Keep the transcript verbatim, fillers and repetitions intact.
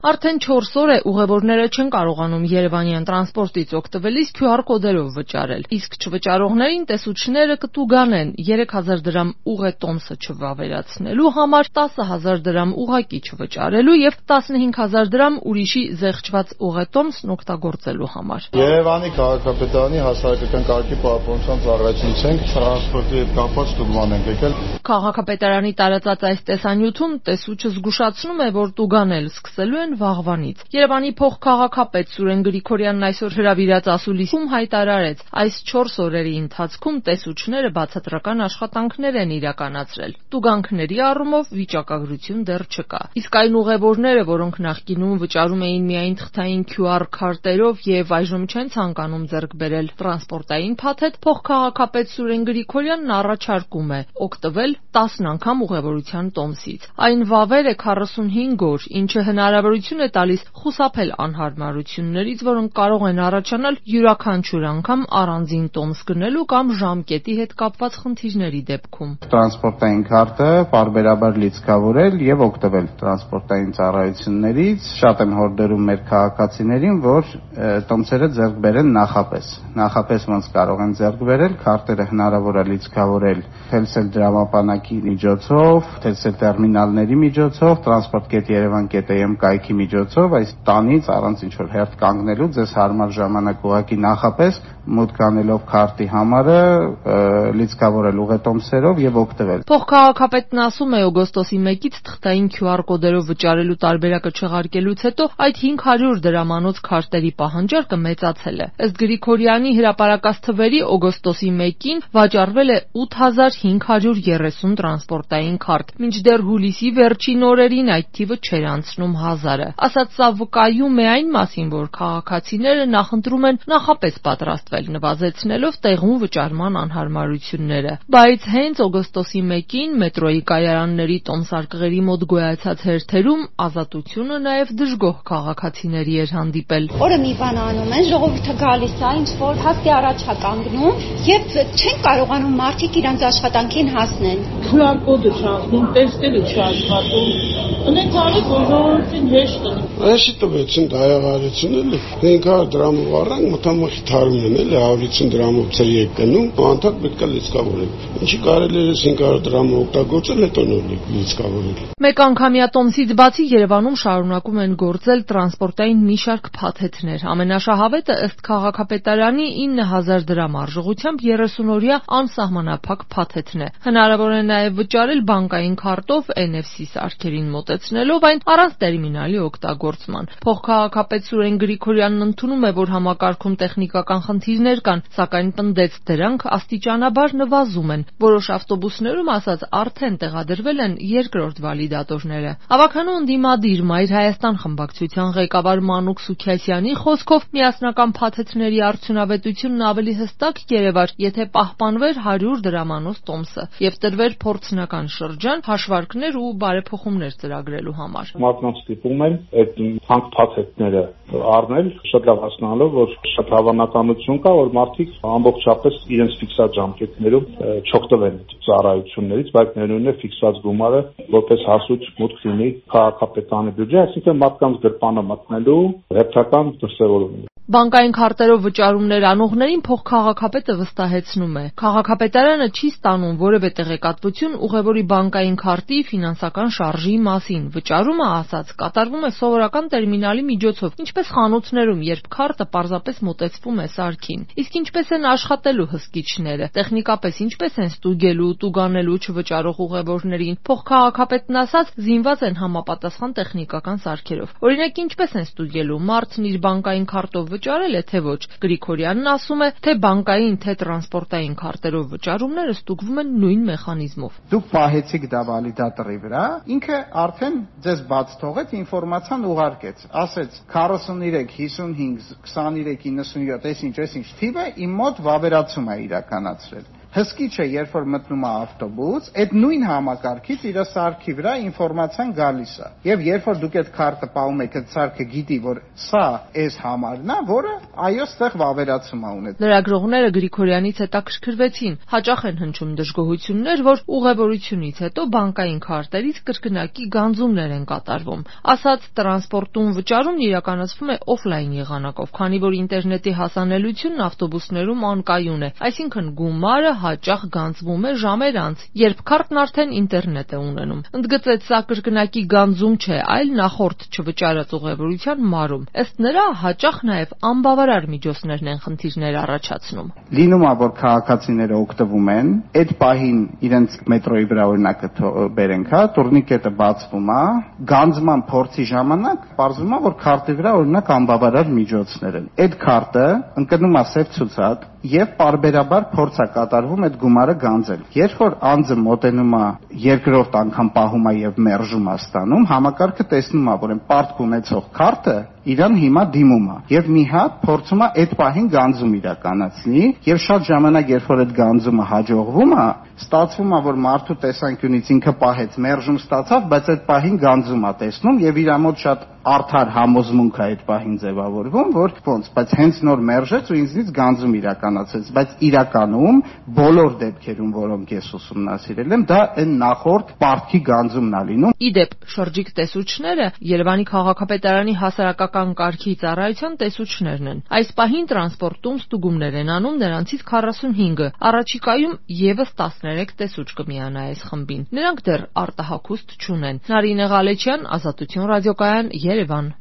Արդեն չորս օր է ուղևորները չեն կարողանում երևանյան տրանսպորտից օգտվելիս քյու ար կոդերով վճարել, իսկ չվճարողներին տեսուչները կտուգան են երեք հազար դրամ ուղետոմսը չվավերացնելու համար, տասը հազար դրամ ուղղակի չվճարելու եւ տասնհինգ հազար դրամ ուրիշի զեղչված ուղետոմսն օգտագործելու համար։ Երևանի քաղաքապետարանի հասարակական կարգի պահպանության ծառայությունից ենք, տրանսպորտի հետ կապված տուգման ենք եկել։ Քաղաքապետարանի տարածած այս տեսանյութում տեսուչը զգուշացնում է, որ տուգանել սկսելու են վաղվանից։ Երևանի փոխքաղաքապետ Սուրեն Գրիգորյանն այսօր հրավիրած ասուլիսում հայտարարեց, այս չորս օրերի ընթացքում տեսուչները բացատրական աշխատանքներ են իրականացրել։ Տուգանքների առումով վիճակագրություն դեռ չկա։ Իսկ այն ուղևորները, որոնք նախկինում վճարում էին միայն թղթային քյու ար քարտերով եւ այժմ չեն ցանկանում ձեռք բերել տրանսպորտային փաթեթ, փոխքաղաքապետ Սուրեն Գրիգորյանն առաջարկում է օգտվել տասն անգամ ուղևորության տոմսից։ Այն վավեր է քառասունհինգ օր, ինչը հնարավորություն է տալիս խուսափել անհարմարություններից, որոնք կարող են առաջանալ յուրաքանչյուր անգամ առանձին տոմս գնելու կամ ժամկետի հետ կապված խնդիրների դեպքում։ Տրանսպորտային քարտը պարբերաբար լիցքավորել եւ օգտվել տրանսպորտային ծառայություններից։ Շատ եմ հորդորում մեր քաղաքացիներին, որ տոմսերը ձեռք բերեն նախապես։ Նախապես ոնց կարող են ձեռք բերել, քարտերը հնարավոր է լիցքավորել Telcel դրամապանակի միջոցով, Telcel տերմինալների միջոցով, Transport.get Yerevan.am կայքի միջոցով, այս տանից առանց ինչ-որ հերթ կանգնելու ձեզ հարմար ժամանակ ուղղակի նախապես մուտք անելով քարտի համարը լիցքավորել ուղետոմսերով եւ օգտվել։ Փոխքաղաքապետն ասում է, օգոստոսի մեկից թղթային քյու ար կոդերով վճարելու տարբերակը չեղարկելուց հետո այդ հինգ հարյուր դրամանոց քարտերի պահանջարկը մեծացել է։ Ըստ Գրիգորյանի հրապարակած թվերի օգոստոսի մեկին վաճառվել է ութ հազար հինգ հարյուր երեսուն տրանսպորտային քարտ, մինչդեռ հուլիսի վերջին օրերին այդ թիվը չէր անցնում հազարը։ Ասած սա վկայում է այն մասին, որ քաղաքացիները նախընտրում են նախապես պատրաստվել, նվազեցնելով տեղում վճարման անհարմարությունները։ Բայց հենց օգոստոսի մեկին մետրոյի կայարանների տոմսարկղերի մոտ գոյացած հերթերում ազատությունը նաև դժգոհ քաղաքացիների էր հանդիպել։ Օրը մի բան անում են, ժողովուրդը գալիս է, ինչ որ հաստի առաջ է կանգնում եւ չեն կարողանում մարդիկ իրենց աշխատանքին հասնեն։ քյու ար կոդը չանցնում, տեստերը չաշխատում։ Ունենք արի բոլորին հեշտ է։ Այսի տվեցին դայավարություն էլի։ հինգ հարյուր դրամով առանք մտամախի թարում են էլի, հարյուր հիսուն դրամով ծրի եք գնում, անդակ պետք է լիցքավորել։ Ինչի կարելի է հինգ հարյուր դրամը օգտագործել, հետո նոր լիցքավորել։ Մեկ անգամյա տոմսից բացի Երևանում շարունակում են գործել տրանսպորտային մի շարք փաթեթներ։ Ամենաշահավետը ըստ քաղաքապետարանի ինը հազար դրամ արժողությամբ երեսունօրյա անսահմանափակ փաթեթն է։ Հնարավոր է նաև վճարել բանկային քարտով Էն Էֆ Սի սարքերին մոտեցնելով այն առանց տերմինալի օգտագործման։ Փոխքաղաքապետ Սուրեն Գրիգորյանն ընդունում է, որ համակարգում տեխնիկական խնդիրներ կան, սակայն պնդեց դրանք աստիճանաբար նվազում են։ Որոշ ավտոբուսներում, ասած, արդեն տեղադրվել են երկրորդ վալիդատորները։ Ավագանու ընդդիմադիր Մայր Հայաստան խմբակցության ղեկավար Մանուկ Սուքիասյանի խոսքով միասնական փաթեթների արդյունավետությունն ավելի հստակ կերևար, եթե պահպանվեր հարյուր դրամանոց տոմսը եւ տրվեր փորձնական շրջան հաշվարկներ ու բարեփոխումներ ծրագրելու համար։ Մարդկանց ստիպում են այդ հանք փաթեթները առնել, շատ լավ հասկանալով, որ շատ հավանականություն կա, որ մարդիկ ամբողջապես իրենց ֆիքսած ժամկետներում չօգտվեն ծառայություններից, բայց ներառյալ ֆիքսած գումարը որպես հասույթ մուտք լինի քաղաքապետարանի բյուջե, այսինքն մարդկանց գրպանը մտնելու հերթական դրսևորում։ Բանկային քարտերով վճարումներ անողներին փոխքաղաքապետը վստահեցնում է։ Քաղաքապետարանը չի ստանում որևէ տեղեկատվություն ուղևորի բանկային քարտի ֆինանսական շարժի մասին։ Վճարումը, ասած, կատարվում է սովորական տերմինալի միջոցով, ինչպես խանութներում, երբ քարտը պարզապես մոտեցվում է սարքին։ Իսկ ինչպես են աշխատելու հսկիչները, տեխնիկապես ինչպես են ստուգելու, տուգանելու չվճարող ուղևորներին։ Փոխքաղաքապետն ասաց, զինված են համապատասխան տեխնիկական սարքերով։ Օրինակ, ինչպես են ստուգելու, մարդն իր բանկային քարտով վճարել է թե ոչ։ Գրիգորյանն ասում է, թե բանկային, թե տրանսպորտային քարտերով վճարումները ստուգվում են նույն մեխանիզմով։ Դուք պահեցիք դա վալիդատորի վրա, ինքը արդեն ձեզ բաց թողեց, ինֆորմացիան ուղարկեց, ասեց քառասունուրեք, հիսունհինգ, քսաներեք, իննսունյոթ, այսինչ, այսինչ թիվը իմ մոտ վավերացում է իրականացրել։ Հսկի չէ, երբ որ մտնում է ավտոբուս, այդ նույն համակարգից իր սարքի վրա ինֆորմացիան գալիս է։ Եվ երբ որ դուք այդ քարտը պահում եք, այդ սարքը գիտի, որ սա այս համարն է, որը այո, ստեղ վավերացում է ունեցել։ Լրագրողները Գրիգորյանից հետաքրքրվեցին, հաճախ են հնչում դժգոհություններ, որ ուղևորությունից հետո բանկային քարտերից կրկնակի գանձումներ են կատարվում։ Ասած տրանսպորտում վճարումն իրականացվում է օֆլայն եղանակով, քանի որ ինտերնետի հասանելիությունն ավտոբուսներում անկայուն է, այսինքն գումարը հաճախ գանձվում է ժամեր անց, երբ քարտն արդեն ինտերնետ է ունենում։ Ընդգծեց, սա կրկնակի գանձում չէ, այլ նախորդ չվճարած ուղևորության մարում։ Ըստ նրա, հաճախ նաև անբավարար միջոցներն են խնդիրներ առաջացնում։ Լինում է, որ քաղաքացիները օգտվում են, այդ պահին իրենց մետրոյի վրա օրինակը բերենք, հա, տուրնիկետը բացվում է, գանձման փորձի ժամանակ պարզվում է, որ քարտի վրա օրինակ անբավարար միջոցներ են։ Այդ քարտը ընկնում է սև ցուցակ եւ պարբերաբար փորձ է կատարվում այդ գումարը գանձել։ Երբ որ անձը մոտենում է երկրորդ անգամ պահում է եւ մերժում է ստանում, համակարգը տեսնում է, որ այն պարտք ունեցող քարտը իրան հիմա դիմում է եւ մի հատ փորձում է այդ պահին գանձում իրականացնի եւ շատ ժամանակ երբ որ այդ գանձումը հաջողվում է, ստացվում է, որ մարդու տեսանկյունից ինքը պահեց, մերժում ստացավ, բայց այդ պահին գանձում է տեսնում եւ իր մոտ շատ արդար համոզմունք է այդ պահին ձևավորվում, որ ոնց, բայց հենց նոր մերժեց ու ինձնից գանձում իրականացեց, բայց իրականում բոլոր դեպքերում, որոնք ես ուսումնասիրել եմ, դա այն նախորդ պարտքի գանձումն է լինում։ Իդեպ, շրջիկ տեսուչները Երևանի քաղաքապետարանի հասարակական կարգի ծառայության տեսուչներն են։ Այս պահին տրանսպորտում ստուգումներ են անում նրանցից քառասունհինգը, առաջիկայում եւս տասներեք տեսուչ կմիանա այս խմբին։ Նրանք դեռ արտահագուստ չունեն։ Նարինե Ղալեչյան, Ազատություն ռադիոկայան, Երևան։